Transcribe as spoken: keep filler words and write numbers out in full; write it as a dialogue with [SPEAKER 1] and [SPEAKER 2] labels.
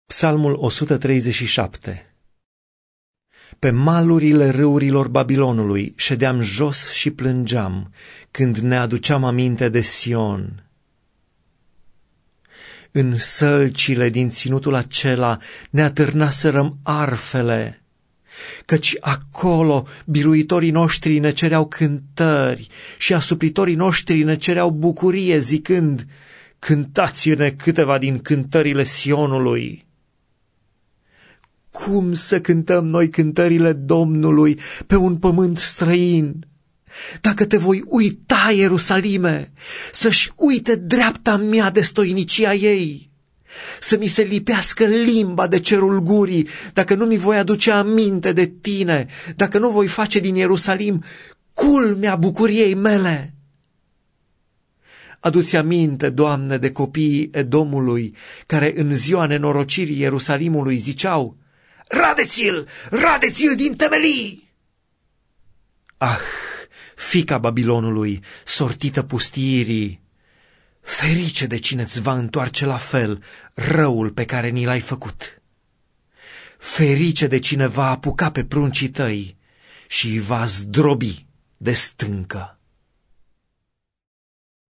[SPEAKER 1] Psalmul o sută treizeci și șapte. Pe malurile râurilor Babilonului ședeam jos și plângeam, când ne aduceam aminte de Sion. În sălcile din ținutul acela ne atârnaserăm arfele, căci acolo biruitorii noștri ne cereau cântări și asuplitorii noștri ne cereau bucurie, zicând: cântați-ne câteva din cântările Sionului. Cum să cântăm noi cântările Domnului pe un pământ străin? Dacă te voi uita, Ierusalime, să-și uite dreapta mea de stoinicia ei, să mi se lipească limba de cerul gurii, dacă nu mi voi aduce aminte de tine, dacă nu voi face din Ierusalim culmea bucuriei mele. Adu-ți aminte, Doamne, de copiii Edomului, care în ziua nenorocirii Ierusalimului ziceau: radeți-l, radeți-l din temelii! Ah, fiica Babilonului, sortită pustiirii, ferice de cine-ți va întoarce la fel răul pe care ni l-ai făcut. Ferice de cine va apuca pe pruncii tăi și îi va zdrobi de stâncă.